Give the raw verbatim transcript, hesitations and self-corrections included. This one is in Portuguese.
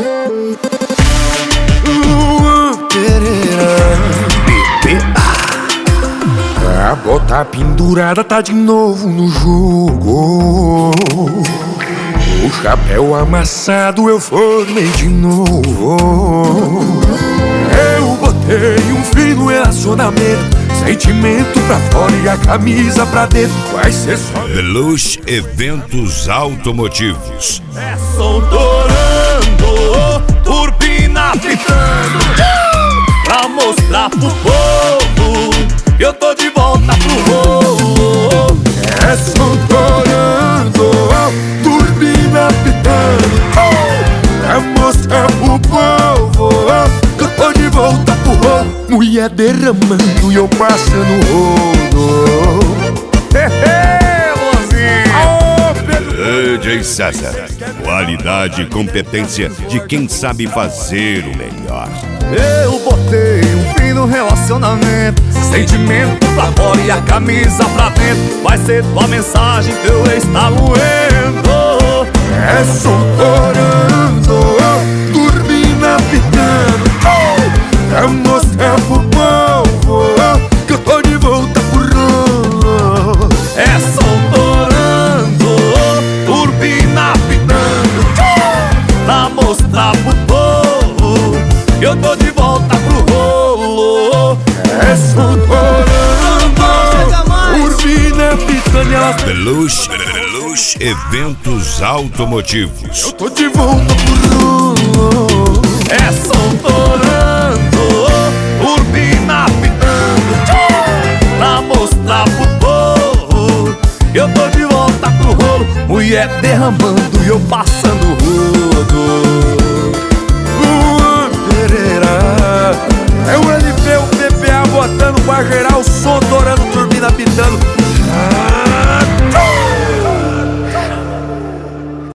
Luan Pereira. A bota pendurada tá de novo no jogo. O chapéu amassado eu formei de novo. Eu botei um fim no relacionamento, sentimento pra fora e a camisa pra dentro. Vai ser só Belush Eventos Automotivos. É soltorando, turbina pitando, pra mostrar pro povo que eu tô de volta pro rolo. É soltorando, turbina pitando, pra mostrar pro povo que eu tô de volta pro rolo. Mulher derramando e eu passando rolo. D J César, qualidade e competência de quem sabe fazer o melhor. Eu botei um fim no relacionamento, sentimento pra fora e a camisa pra dentro. Vai ser tua mensagem, teu ex tá moendo. É soltorando, turbina pitando, pra mostrar pro povo que eu tô de volta pro rolo. É soltorando, turbina pitando, pra mostrar pro povo que eu tô de volta pro rolo. É soltorando, turbina pitando e elas... Belush, Belush Eventos Automotivos. Eu tô de volta pro rolo. É soltorando, turbina pitando, pra mostrar pro povo que eu tô de volta pro rolo. Mulher derramando e eu passando rodo. Luan Pereira. É o L P, o P P A botando pra gerar o som, torando, turbina pitando.